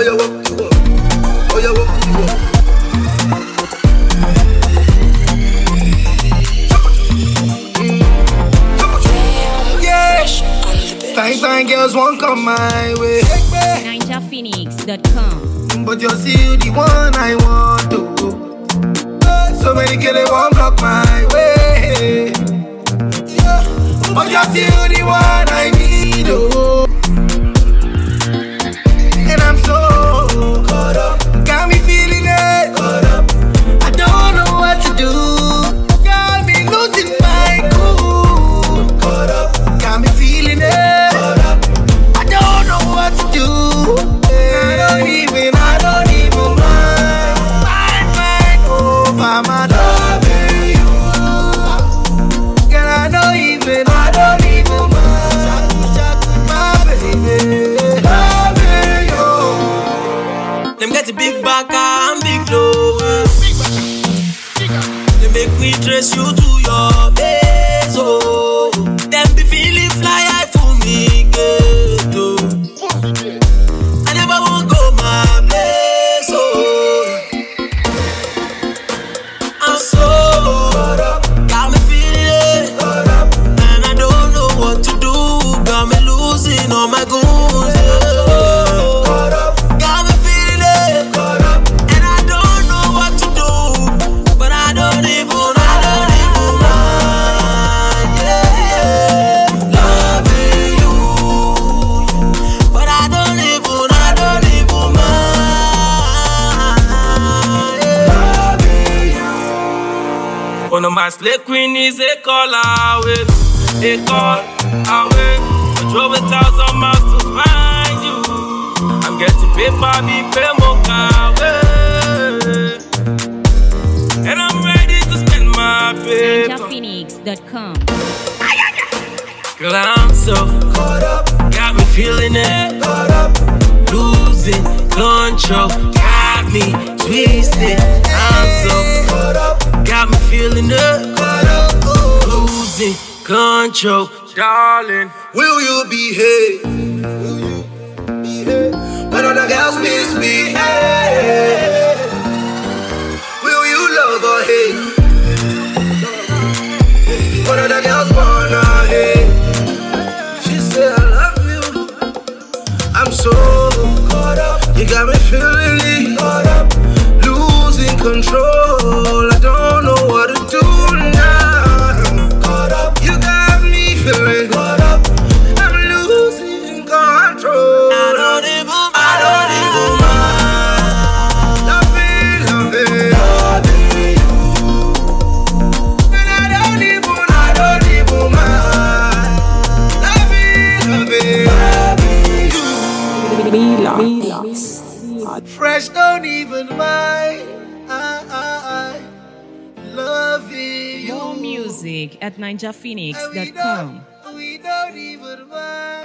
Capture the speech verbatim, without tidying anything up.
you walk, you walk. Oh, you walk, you walk. Fine, fine girls won't come my way. Ninja Phoenix dot com. But you're still the one I want to. So many girls they won't block my way. But you're still the one I need. Oh. And I'm so caught up. Got me feeling it. Caught up. I don't know what to do. Got me losing my cool. Caught up. Got me feeling it. Big back and big low. They make me trace you to your base. Oh, them be feeling fly high for me, get oh. I never won't go my place. Oh, I'm so caught up, got me feeling it, caught up, and I don't know what to do. Got me losing all my goons. One of my slay queen is a call away, a call away. I drove a thousand miles to find you. I'm getting paper, big pay away. And I'm ready to spend my paper. Ninja Phoenix dot com. Girl, I'm so caught up, got me feeling it, caught up, losing control, got me twisted. I'm so caught up, got me feeling it, caught up, losing control, darling. Will you behave? Will you behave when other girls misbehave? Will you love or hate when other girls wanna hate? She said I love you. I'm so caught up. You got me feeling it, caught up, losing control. I don't know what to do now. Caught up. You got me feeling caught up. I'm losing control. I don't even, I don't even mind. Loving, loving, loving you. And I don't even, I don't even mind. Loving, loving, loving you. Fresh don't even mind. I, I, I love you. More music at Ninja Phoenix dot We com. don't, we don't even mind.